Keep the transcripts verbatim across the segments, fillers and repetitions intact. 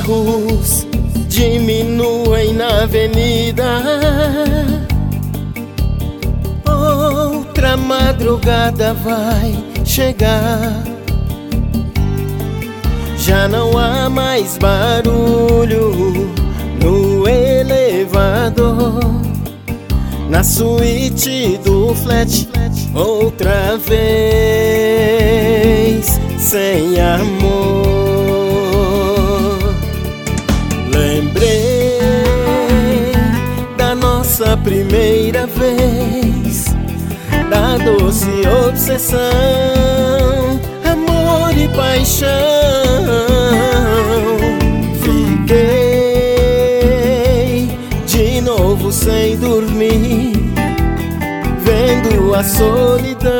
carros diminuem na avenida. Outra madrugada vai chegar. Já não há mais barulho no elevador. Na suíte do flat, outra vez sem amor. Lembrei da nossa primeira vez, da doce obsessão, amor e paixão. Fiquei de novo sem dormir, vendo a solidão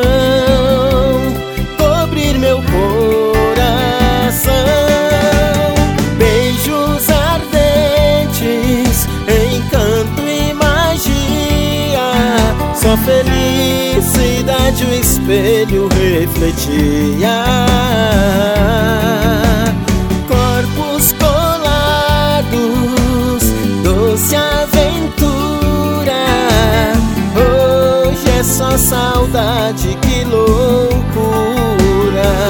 cobrir meu coração. Beijos ardentes, encanto e magia, só felicidade o espelho refletia. Corpos colados, doce aventura, hoje é só saudade, que loucura.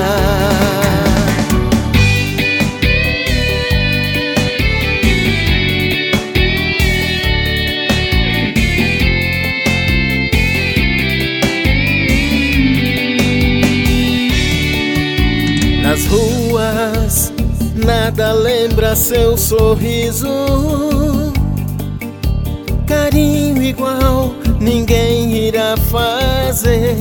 Nas ruas, nada lembra seu sorriso. Carinho igual ninguém irá fazer.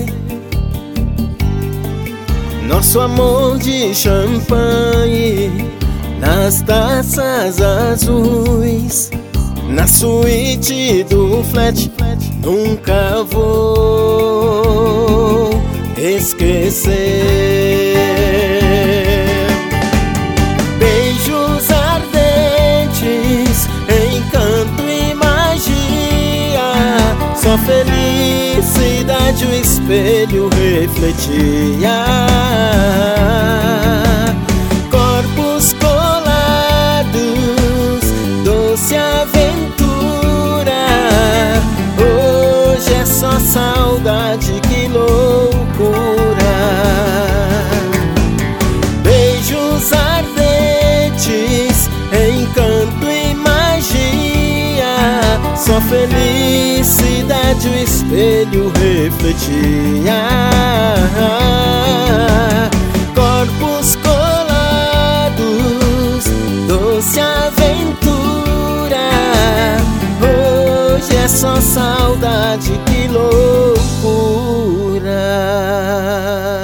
Nosso amor de champanhe nas taças azuis, na suíte do flat, nunca vou esquecer. Beijos ardentes, encanto e magia, só felicidade o espelho refletia. Corpos colados, doce aventura, hoje é só saudade, que loucura. Beijos ardentes, encanto e magia, só felicidade o espelho refletia. Corpos colados, doce aventura, hoje é só saudade, que loucura.